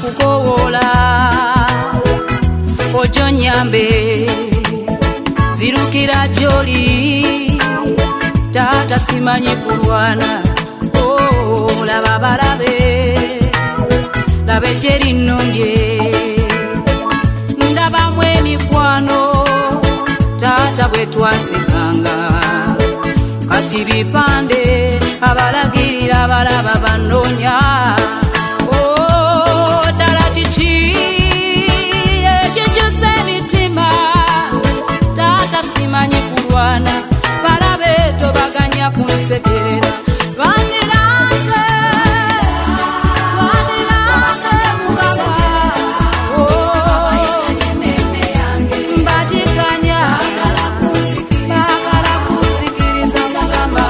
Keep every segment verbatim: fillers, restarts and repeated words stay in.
nkukowola ojo nyambe zirukira gyoli taata simanyi kulwana oh, laba balabe labe gyeri nnumbye ndabamu emikwano taata bwe twasekanga kati bipande abalagirira abalaba banoonya oh, ddala kiki ekikyusa emitima taata simanyi kulwana balabe tobaganya kunsekerera bandiranze bandiranze mukama mbakikanya bagala kunzikiriza mukama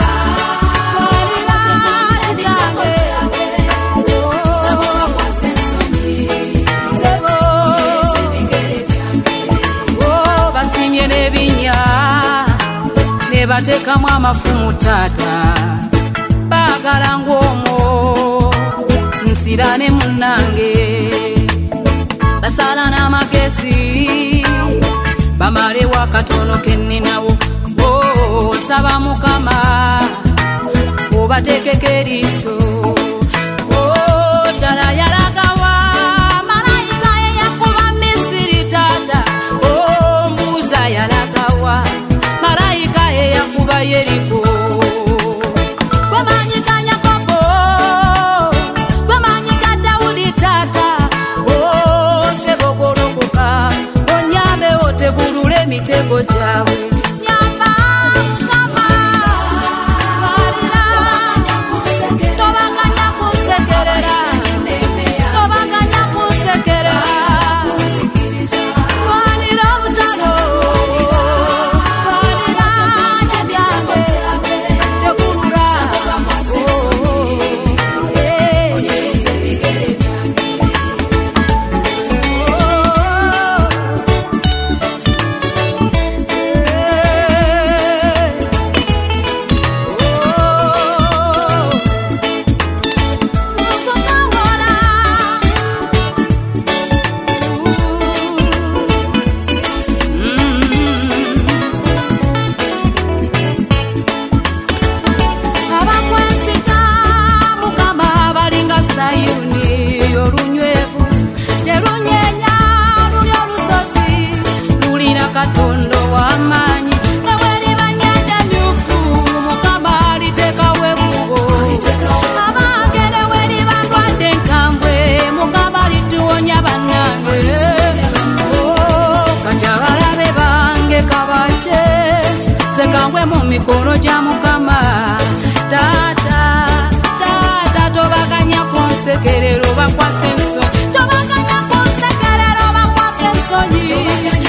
basimye n'ebinya ne batekamu amafumu taata baagala ng'omwo nsirane munnange basala n'amagezi bamalewo akatono kenninawo oh, saba mukama obateekeko eriiso oh, ddala yalagawa malayika ye yakuba Misiri taata oh, mbuuza yalagawa malayika ye yakuba Yeriko bwemanyikanya koko bwemanyika Dawudi taata oh, sebogolokoka onyambe otegulule emitego gyabwe nyamba mukama balira tobaganya kunsekerera tobaganya kunsekerera balira obutalo balira kyetange tegulula abakwensika mukama balinga Sayuni olunywevu terunyenya luli olusozi lulina katondo w'amaanyi neweriba nnyanja myufu mukama litekawo ekkubo abange neweriba ndwadde enkambwe mukama lituwonya bannange oh, kati abalabe bange kabace sekangwe mu mikono gya mukama taata taata tobaganya kunsekerera obakwasa ensonyi tobaganya kunsekerera obakwasa ensonyi